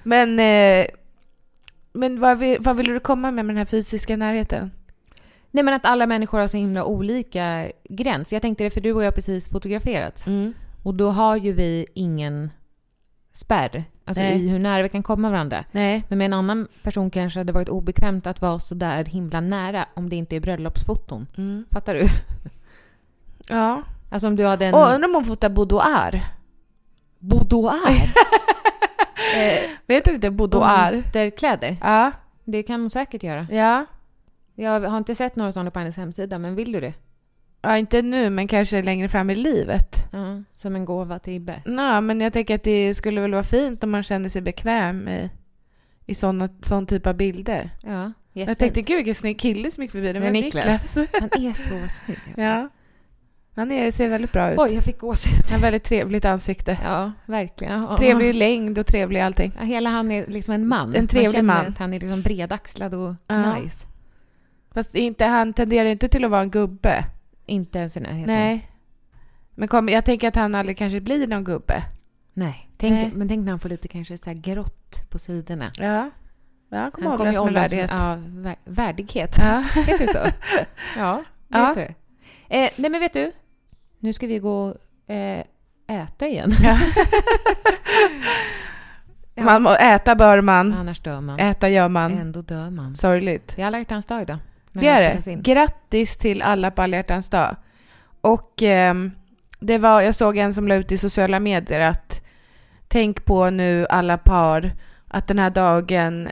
Men vad vill du komma med den här fysiska närheten? Nej, men att alla människor har så himla olika gräns. Jag tänkte det för du och jag har precis fotograferats. Och då har ju vi ingen spärr. Alltså i hur nära vi kan komma varandra. Nej. Men med en annan person kanske det varit obekvämt att vara så där himla nära om det inte är bröllopsfoton. Fattar du? Ja. Alltså om du hade en... undrar om hon fotar boudoir. Boudoir? Vet du inte boudoir? Underkläder? Ja. Det kan hon säkert göra. Ja. Jag har inte sett några sådana på hennes hemsida, men vill du det? Ja, inte nu, men kanske längre fram i livet. Ja, som en gåva till Ibbe. Nej, men jag tänker att det skulle väl vara fint om man känner sig bekväm i sån typ av bilder. Ja, jättefint. Jag tänkte, gud vilken snygg kille som gick förbi. Det var Niklas. Han är så snygg. Alltså. Ja. Han ser väldigt bra ut. Oj, jag fick gåshud. Han har väldigt trevligt ansikte. Ja, verkligen. Ja. Trevlig längd och trevlig allting. Ja, hela han är liksom en man. En trevlig man. Att han är liksom bredaxlad och nice. Fast han tenderar inte till att vara en gubbe. Inte ens i närheten. Nej. Men jag tänker att han aldrig kanske blir någon gubbe. Nej. Men tänk när han får lite kanske så här grått på sidorna. Ja. Han kommer ju med värdighet. Värdighet. Ja. Heter det så? Ja, det heter det. Nej, men vet du? Nu ska vi gå och äta igen. Ja. Äta bör man. Annars dör man. Äta gör man. Ändå dör man. Sorgligt. Det är alla hjärtans dag idag. Det är det. Grattis till alla på alla hjärtans dag. Och jag såg en som la ut i sociala medier att tänk på nu alla par att den här dagen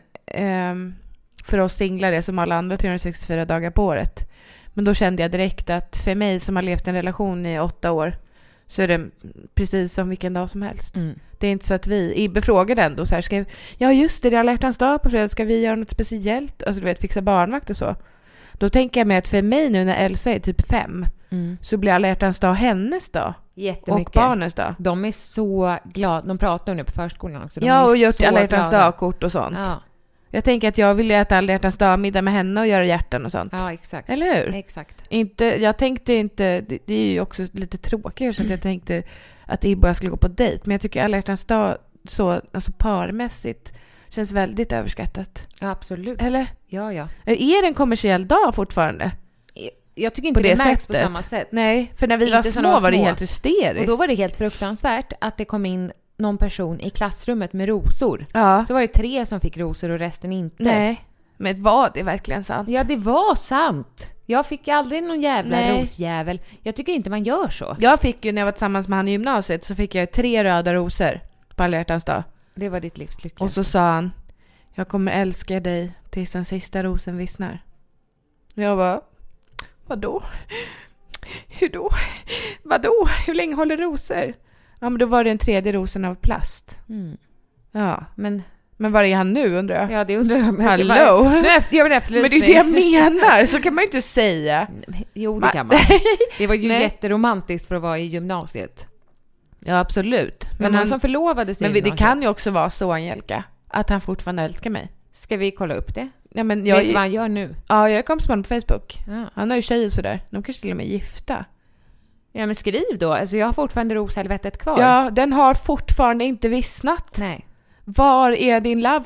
för oss singlar är som alla andra 364 dagar på året. Men då kände jag direkt att för mig som har levt en relation i 8 år så är det precis som vilken dag som helst. Det är inte så att vi befrågade ändå så här, just det är alla hjärtans dag på fredag, ska vi göra något speciellt? Alltså du vet, fixa barnvakt och så. Då tänker jag mig att för mig nu när Elsa är typ 5 så blir alla hjärtans dag hennes dag. Jättemycket. Och barnens dag. De är så glada. De pratar nu på förskolan också. Och gjort alla hjärtans dag-kort och sånt. Ja. Jag tänker att jag vill äta alla hjärtans dag middag med henne och göra hjärtan och sånt. Ja, exakt. Eller hur? Exakt. Jag tänkte inte, det är ju också lite tråkigt så att jag tänkte att Ibba skulle gå på dejt. Men jag tycker alla hjärtans dag så, alltså parmässigt känns väldigt överskattat. Ja, absolut. Eller? Ja. Är det en kommersiell dag fortfarande? Jag tycker inte på det det märks sättet. på samma sätt. Nej, för när vi var små var det helt hysteriskt. Och då var det helt fruktansvärt att det kom in någon person i klassrummet med rosor. Ja. Så var det 3 som fick rosor och resten inte. Nej, men var det verkligen sant? Ja, det var sant. Jag fick aldrig någon jävla rosjävel. Jag tycker inte man gör så. Jag fick ju när jag var tillsammans med han i gymnasiet så fick jag 3 röda rosor på alla hjärtans dag. Det var ditt livslycka. Och så sa han, jag kommer älska dig tills den sista rosen vissnar. Jag bara, vadå? Hur då? Vadå? Hur länge håller rosor? Ja, men då var det en 3:e rosen av plast. Ja, men var är han nu undrar jag? Ja, det undrar jag. Hallå? Men det är det jag menar, så kan man ju inte säga. Jo, det kan man. Det var ju jätteromantiskt för att vara i gymnasiet. Ja, absolut. Men han som förlovade sig. Men det kan ju också vara så, Angelica, att han fortfarande älskar mig. Ska vi kolla upp det? Ja, men vet du vad han gör nu? Ja, jag kom på honom på Facebook. Ja. Han har ju tjejer sådär. De kanske till och med är gifta. Ja, men skriv då. Alltså, jag har fortfarande roshelvetet kvar. Ja, den har fortfarande inte vissnat. Nej. Var är din love?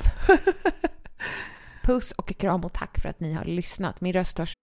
Puss och kram och tack för att ni har lyssnat. Min röst hörs.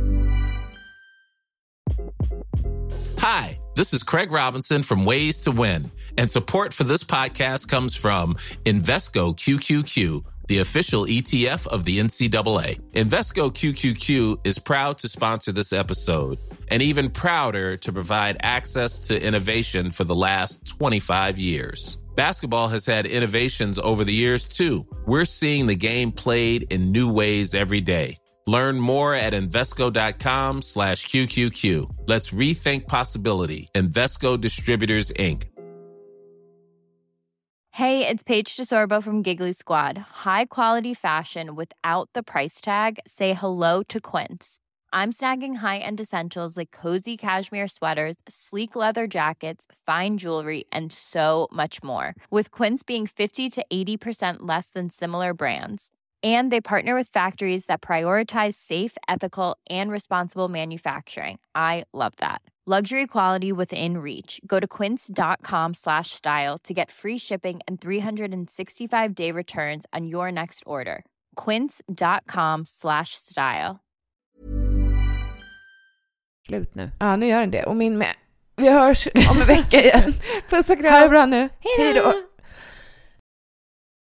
Hi, this is Craig Robinson from Ways to Win, and support for this podcast comes from Invesco QQQ, the official ETF of the NCAA. Invesco QQQ is proud to sponsor this episode, and even prouder to provide access to innovation for the last 25 years. Basketball has had innovations over the years, too. We're seeing the game played in new ways every day. Learn more at Invesco.com/QQQ. Let's rethink possibility. Invesco Distributors, Inc. Hey, it's Paige DeSorbo from Giggly Squad. High quality fashion without the price tag. Say hello to Quince. I'm snagging high-end essentials like cozy cashmere sweaters, sleek leather jackets, fine jewelry, and so much more. With Quince being 50 to 80% less than similar brands. And they partner with factories that prioritize safe, ethical, and responsible manufacturing. I love that. Luxury quality within reach. Go to quince.com/style to get free shipping and 365-day returns on your next order. Quince.com/style. Slut nu. Ja, nu gör den det. Och min med. Vi hörs om en vecka igen. Puss och kram. Ha det bra nu. Hej då.